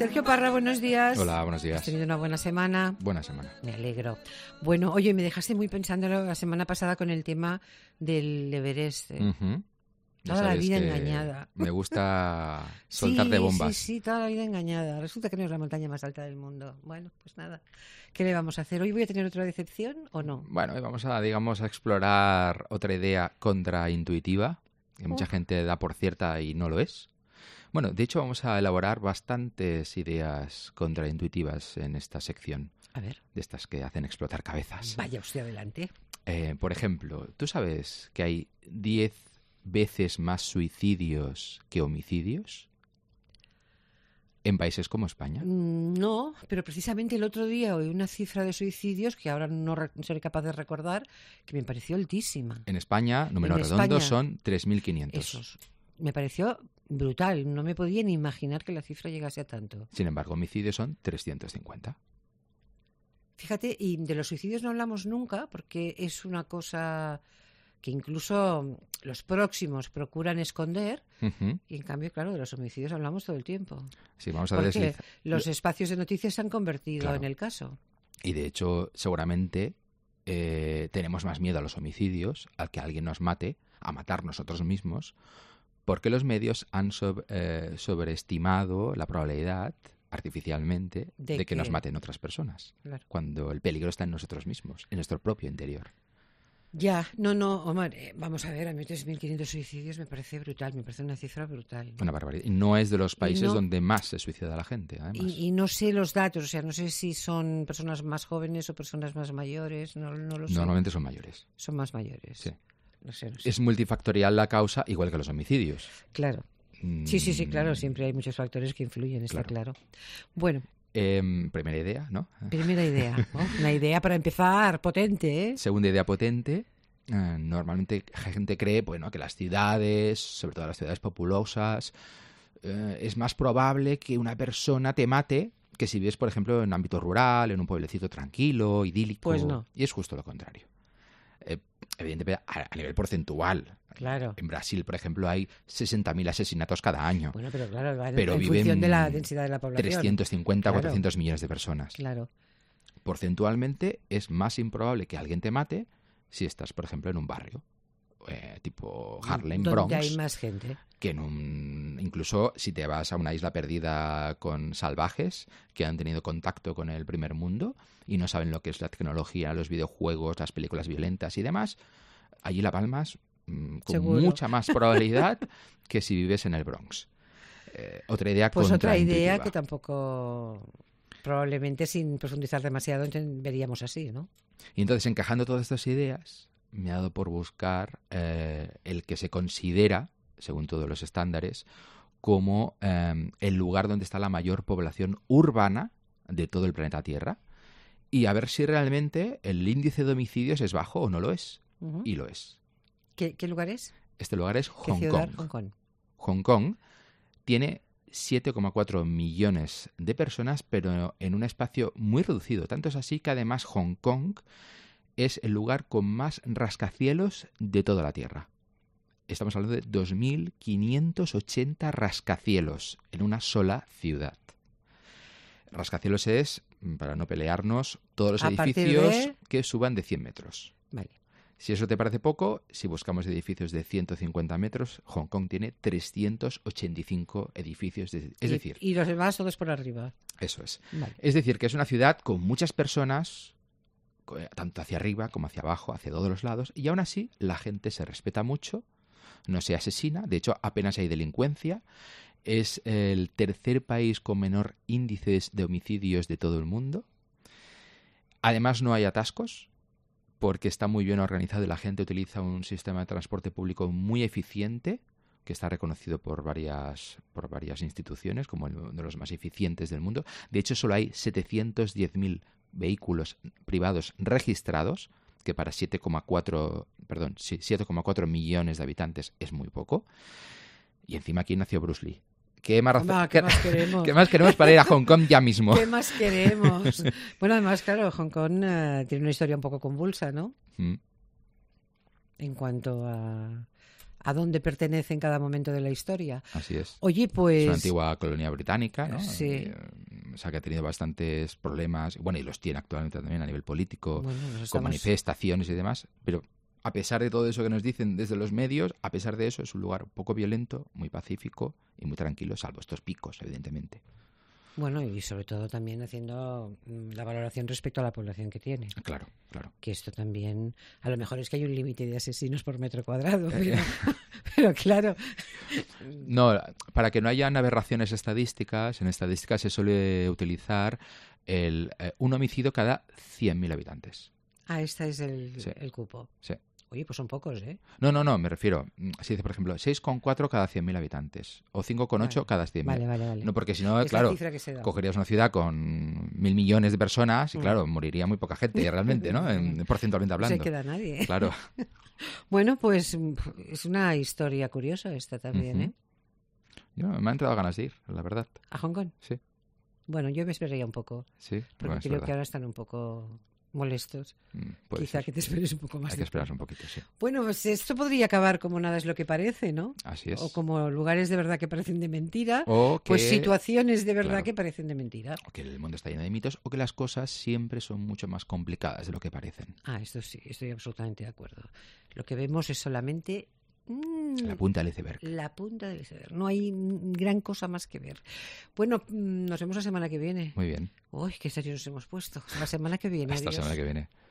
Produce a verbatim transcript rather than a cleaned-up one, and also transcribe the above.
Sergio Parra, buenos días. Hola, buenos días. ¿Has tenido una buena semana? Buena semana. Me alegro. Bueno, oye, me dejaste muy pensando la semana pasada con el tema del Everest. ¿eh? Uh-huh. Toda la vida engañada. Me gusta soltar sí, de bombas. Sí, sí, toda la vida engañada. Resulta que no es la montaña más alta del mundo. Bueno, pues nada. ¿Qué le vamos a hacer? ¿Hoy voy a tener otra decepción o no? Bueno, hoy vamos a, digamos, a explorar otra idea contraintuitiva, que mucha Oh. gente da por cierta y no lo es. Bueno, de hecho vamos a elaborar bastantes ideas contraintuitivas en esta sección, A ver. de estas que hacen explotar cabezas. Vaya usted adelante. Eh, por ejemplo, ¿tú sabes que hay diez veces más suicidios que homicidios en países como España? Mm, No, pero precisamente el otro día oí una cifra de suicidios que ahora no re- seré capaz de recordar, que me pareció altísima. En España, número En redondo, España, son tres mil quinientos. Esos. Me pareció brutal. No me podía ni imaginar que la cifra llegase a tanto. Sin embargo, homicidios son trescientos cincuenta. Fíjate, y de los suicidios no hablamos nunca porque es una cosa que incluso los próximos procuran esconder Uh-huh. y en cambio, claro, de los homicidios hablamos todo el tiempo. Sí, vamos a Porque deslizar. los espacios de noticias se han convertido Claro. en el caso. Y de hecho, seguramente eh, tenemos más miedo a los homicidios, al que alguien nos mate, a matar nosotros mismos, porque los medios han sob- eh, sobreestimado la probabilidad, artificialmente, ¿De de que nos qué? maten otras personas, Claro. cuando el peligro está en nosotros mismos, en nuestro propio interior. Ya, no, no, Omar, eh, vamos a ver, a mí tres mil quinientos suicidios me parece brutal, me parece una cifra brutal. Una barbaridad. Y no es de los países no- donde más se suicida la gente, además. Y, y no sé los datos, o sea, no sé si son personas más jóvenes o personas más mayores, no, no lo sé. Normalmente son mayores. Son más mayores. Sí. No sé, no sé. Es multifactorial la causa, igual que los homicidios. Claro. Sí, sí, sí, claro, siempre hay muchos factores que influyen, está claro. Bueno, Eh, primera idea, ¿no? primera idea, ¿no? Una idea para empezar potente, ¿eh? Segunda idea potente. eh, normalmente gente cree, bueno, que las ciudades, sobre todo las ciudades populosas, eh, es más probable que una persona te mate que si vives, por ejemplo, en un ámbito rural, en un pueblecito tranquilo, idílico. Pues no. Y es justo lo contrario. Eh, evidentemente, a, a nivel porcentual. Claro. En Brasil, por ejemplo, hay sesenta mil asesinatos cada año. Bueno, pero claro, va en, pero en viven función de la densidad de la población. trescientos cincuenta, Claro. cuatrocientos millones de personas. Claro. Porcentualmente es más improbable que alguien te mate si estás, por ejemplo, en un barrio eh, tipo Harlem, Donde Bronx, hay más gente. que en un incluso si te vas a una isla perdida con salvajes que han tenido contacto con el primer mundo y no saben lo que es la tecnología, los videojuegos, las películas violentas y demás, allí la palmas mm, con Seguro. mucha más probabilidad que si vives en el Bronx. Eh, otra idea Pues otra idea contraintuitiva. que tampoco, probablemente sin profundizar demasiado, enten- veríamos así, ¿no? Y entonces, encajando todas estas ideas, me ha dado por buscar eh, el que se considera, según todos los estándares, como eh, el lugar donde está la mayor población urbana de todo el planeta Tierra, y a ver si realmente el índice de homicidios es bajo o no lo es. Ujú. Y lo es. ¿Qué, qué lugar es? Este lugar es ¿Qué Hong ciudad? Kong. Hong Kong. Hong Kong tiene siete coma cuatro millones de personas, pero en un espacio muy reducido. Tanto es así que además Hong Kong es el lugar con más rascacielos de toda la Tierra. Estamos hablando de dos mil quinientos ochenta rascacielos en una sola ciudad. Rascacielos es, para no pelearnos, todos los A partir edificios de- que suban de cien metros. Vale. Si eso te parece poco, si buscamos edificios de ciento cincuenta metros, Hong Kong tiene trescientos ochenta y cinco edificios. De, es y, decir, y los demás todos por arriba. eso es. Vale. Es decir, que es una ciudad con muchas personas, co- tanto hacia arriba como hacia abajo, hacia todos los lados, y aún así la gente se respeta mucho, no se asesina, de hecho apenas hay delincuencia. Es el tercer país con menor índices de homicidios de todo el mundo. Además no hay atascos, porque está muy bien organizado y la gente utiliza un sistema de transporte público muy eficiente, que está reconocido por varias, por varias instituciones como el- uno de los más eficientes del mundo. De hecho, solo hay setecientos diez mil vehículos privados registrados, que para siete coma cuatro, perdón, sí, siete coma cuatro millones de habitantes es muy poco. Y encima aquí nació Bruce Lee. ¿Qué más, razón- Hombre, ¿qué más queremos? ¿Qué más queremos para ir a Hong Kong ya mismo? ¿Qué más queremos? Bueno, además, claro, Hong Kong eh, tiene una historia un poco convulsa, ¿no? Mm. En cuanto a, a dónde pertenece en cada momento de la historia. Así es. Oye, pues... Es una antigua colonia británica, ¿no? Sí. Eh, o sea, que ha tenido bastantes problemas, bueno, y los tiene actualmente también a nivel político, Bueno, nos con estamos- manifestaciones y demás, pero a pesar de todo eso que nos dicen desde los medios, a pesar de eso es un lugar poco violento, muy pacífico y muy tranquilo, salvo estos picos, evidentemente. Bueno, y sobre todo también haciendo mm, la valoración respecto a la población que tiene. Claro, claro. Que esto también, a lo mejor es que hay un límite de asesinos por metro cuadrado, pero, pero claro. No, para que no hayan aberraciones estadísticas, en estadísticas se suele utilizar el, eh, un homicidio cada cien mil habitantes. Ah, este es el, Sí. el cupo. Sí. Oye, pues son pocos, ¿eh? No, no, no, me refiero, mm, se dice, por ejemplo, seis coma cuatro cada cien mil habitantes o cinco coma ocho Vale. cada cien mil. Vale, vale, vale. No, porque si no, Es la claro, cifra que se da. cogerías una ciudad con mil millones de personas y, Mm. claro, moriría muy poca gente realmente, ¿no? En, porcentualmente No se hablando. queda nadie. ¿eh? Claro. Bueno, pues mm, es una historia curiosa esta también, Ujú. ¿eh? Yo, me han entrado ganas de ir, la verdad. A Hong Kong. Sí, Bueno, yo me esperaría un poco, sí. porque Bueno, es creo verdad. que ahora están un poco molestos. Mm, puede Quizá ser. que te esperes un poco más. Hay que de esperarse tiempo. un poquito, sí. Bueno, pues esto podría acabar como nada es lo que parece, ¿no? Así es. O como lugares de verdad que parecen de mentira, O que, pues situaciones de verdad claro. que parecen de mentira. o que el mundo está lleno de mitos o que las cosas siempre son mucho más complicadas de lo que parecen. Ah, esto sí, estoy absolutamente de acuerdo. Lo que vemos es solamente mm, La punta del iceberg. la punta del iceberg. No hay mm, gran cosa más que ver. Bueno, mm, nos vemos la semana que viene. Muy bien. Uy, qué serios nos hemos puesto. La semana que viene. Hasta la adiós. semana que viene.